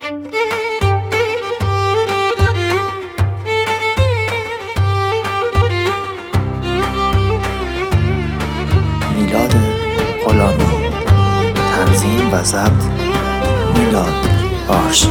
میلاد غلامی. تنظیم و ضبط میلاد آرش.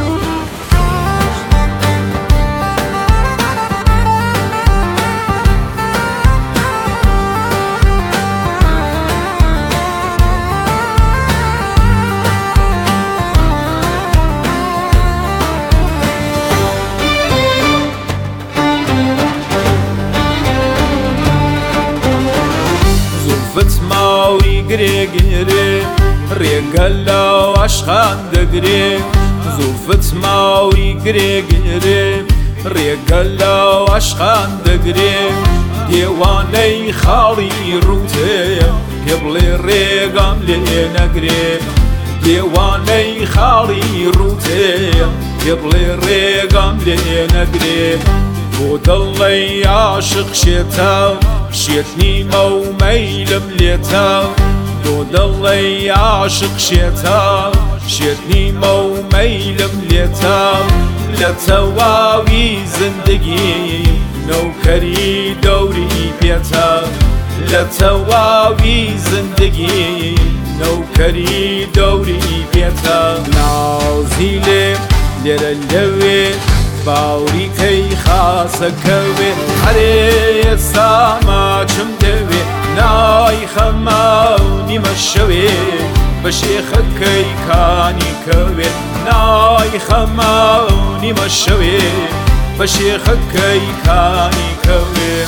زلفت ماوی گری گری ریگلا عشقان دگری زلفت ماوی گری گری ریگلا عشقان دگری دیوانه خالی روته قبل ریگم لی نگری دیوانه خالی روته قبل ریگم لی نگری ودلي عاشق شتا شيتني مو ميلم ليتا ودلي عاشق شتا شيتني مو ميلم ليتا لتواوي زندگي نوكري دوري بيتا لتواوي زندگي نوكري دوري بيتا نازيلي لرلوي باوری کی خاص کوی هری ساما چم دوی نای خماونی مشوی بشیخ کی کانی کوی نای خماونی مشوی بشیخ کی کانی کوی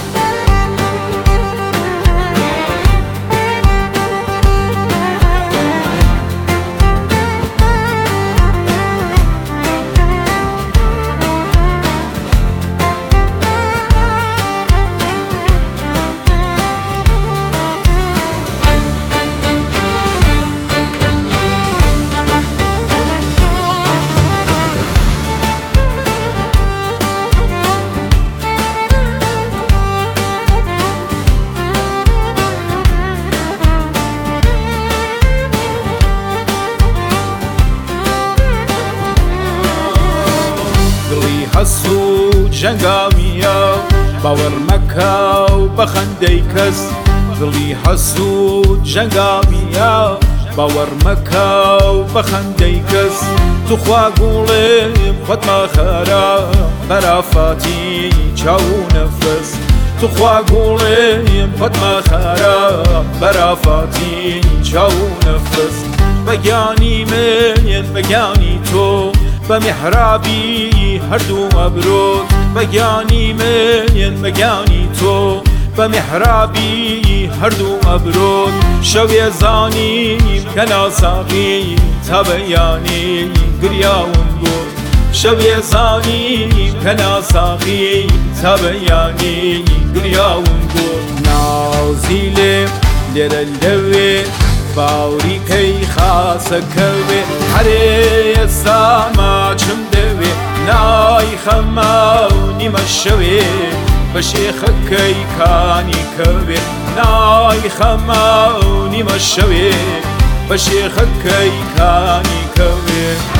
حسود جنگامیا باور مکا و بخندی کس دلی حسود جنگامیا باور مکا و بخندی کس تو خواه گولیم خود مخارا برافاتی چاو نفس تو خواه گولیم خود مخارا برافاتی چاو نفس بگانی من بگانی تو بمحرابي هردو مبروك بجاني من بجاني تو بمحرابي هردو مبروك شوي زاني كنا ساقي تبياني قريا ونقول شوي زاني كنا ساقي تبياني قريا ونقول نازيلي لرلوي باوری کی خاص کوی هری ساما چم دوی نای خماونی مشوی بشیخ کی کانی کوی نای خماونی مشوی بشیخ کی کانی کوی